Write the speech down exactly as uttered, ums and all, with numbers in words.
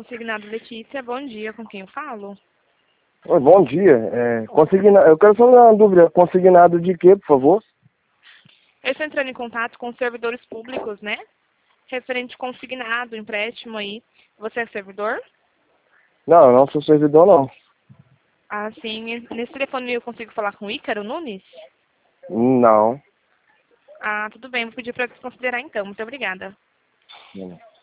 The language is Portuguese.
Consignado Letícia, bom dia, com quem eu falo? Oi, bom dia. É, consigna... Eu quero só uma dúvida. Consignado de quê, por favor? Eu estou entrando em contato com os servidores públicos, né? Referente consignado, empréstimo aí. Você é servidor? Não, eu não sou servidor, não. Ah, sim. Nesse telefone eu consigo falar com o Ícaro Nunes? Não. Ah, tudo bem. Vou pedir para desconsiderar então. Muito obrigada. Não.